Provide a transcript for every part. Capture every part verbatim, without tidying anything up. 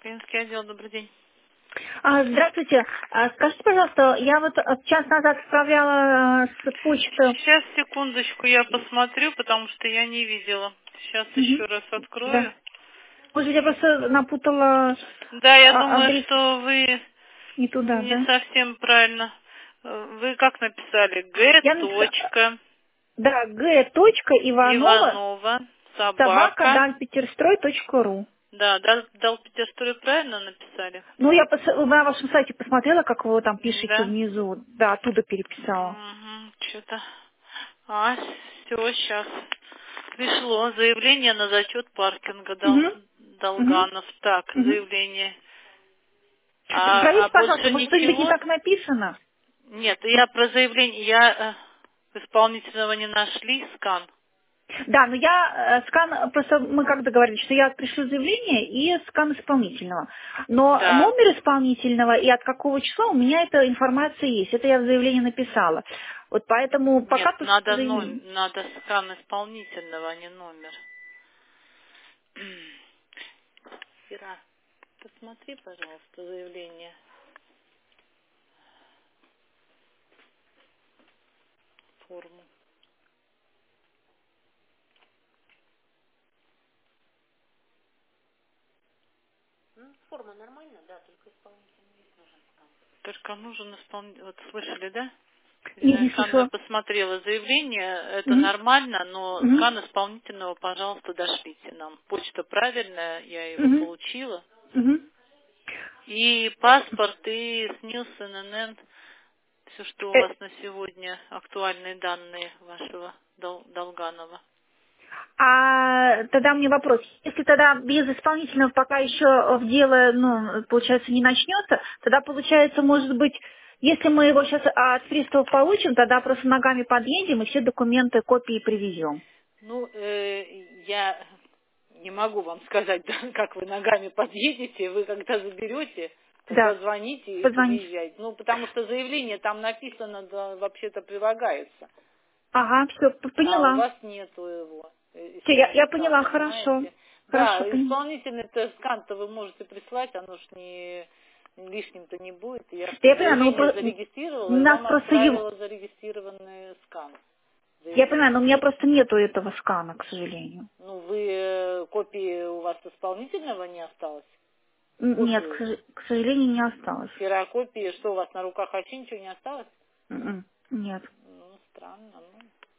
Клинический отдел, добрый день. А, Здравствуйте. А, Скажите, пожалуйста, я вот э, час назад отправляла э, с почты. Сейчас, секундочку, я посмотрю, потому что я не видела. Сейчас еще Мгм. раз Да. открою. Может, я просто напутала Да, я а, думаю, адрес что вы не туда, не да? совсем правильно. Э, Вы как написали? Г. Я написала, Точка, да, г. Иванова, Иванова, собака, собака. дальпетерстрой точка ру. Да, дал, дал Петерстрой правильно написали? Ну, я пос- на вашем сайте посмотрела, как вы там пишете Да. внизу. Да, оттуда переписала. Угу, что-то. А, все, сейчас. Пришло заявление на зачет паркинга Дол- Угу. Угу. Долганов. Так, Угу. заявление. А, а Проверьте, пожалуйста, больше может, что-нибудь не ничего? так написано? Нет, я про заявление, я э, исполнительного не нашли, скан. Да, но я э, скан, просто мы как договорились, что я пришлю заявление и скан исполнительного. Но Да. номер исполнительного и от какого числа у меня эта информация есть. Это я в заявлении написала. Вот поэтому Нет, пока только надо, заявление. ном- надо скан исполнительного, а не номер. Ира, посмотри, пожалуйста, заявление, форму. Только нужен исполнитель. Вот слышали, да? Не, Ирина не Александровна слышала. посмотрела заявление, это Мгм. нормально, но Мгм. скан исполнительного, пожалуйста, дошлите нам. Почта правильная, я его Мгм. получила. Мгм. И паспорт, и СНИЛС, ННН, все, что у Э, вас на сегодня, актуальные данные вашего Дол- Долганова. А тогда мне вопрос. Если тогда без исполнительного пока еще в дело, ну, получается, не начнется, тогда получается, может быть, если мы его сейчас от приставов получим, тогда просто ногами подъедем и все документы, копии привезем. Ну, э, я не могу вам сказать, да, как вы ногами подъедете, вы когда заберете, тогда Да, звоните и позвоните. подъезжайте. Ну, потому что заявление там написано, да, вообще-то прилагается. Ага, все, А у поняла. вас нету его, э, Все, я, самого я скан, поняла, хорошо. понимаете? Хорошо, Да, поняла. исполнительный скан-то вы можете прислать, оно ж не лишним-то не будет. Я Да что, я понимаю, но вы заявление про- зарегистрировала у и нас вам просто его... отправила зарегистрированный скан Я понимаю, но у заявления. меня просто нету этого скана, к сожалению. Ну, вы, э, копии у вас исполнительного не осталось? Н- Нет, к Копию, сож- к сожалению, не осталось. ксерокопии, что у вас на руках вообще ничего не осталось? М-м, Нет. Ну, странно, ну.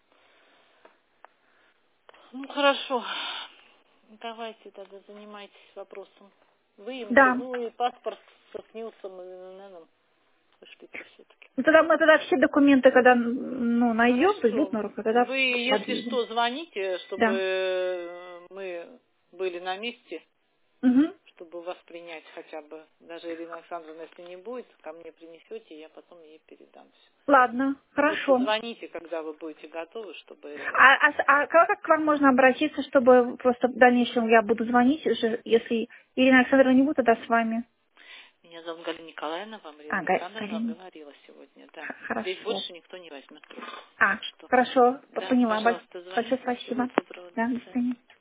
Ну, хорошо. Давайте тогда занимайтесь вопросом. Выемки, Да. ну и паспорт со СНИЛСом и НННом. Пришлите все-таки. Ну, тогда мы тогда все документы, когда ну, найдем, придет Хорошо. на руку, тогда Вы, если подъедем. что, звоните, чтобы Да. э, мы были на месте, Угу. чтобы вас принять хотя бы. Даже Ирина Александровна, если не будет, ко мне принесете, я потом ей передам все. Ладно, Просто хорошо. звоните, когда вы будете готовы, чтобы... А, а, с- а как, как к вам можно обратиться, чтобы просто в дальнейшем я буду звонить, уже, если Ирина Александровна не будет, тогда с вами? Меня зовут Галина Николаевна, вам А, Ирина Га- Александровна Галина. говорила сегодня, да. Х- Здесь Хорошо. больше никто не возьмет трубку. А, Так что, хорошо, п- да, поняла. Больш- пожалуйста, Большое звоните. Всего спасибо. доброго, до Да, до свидания. свидания.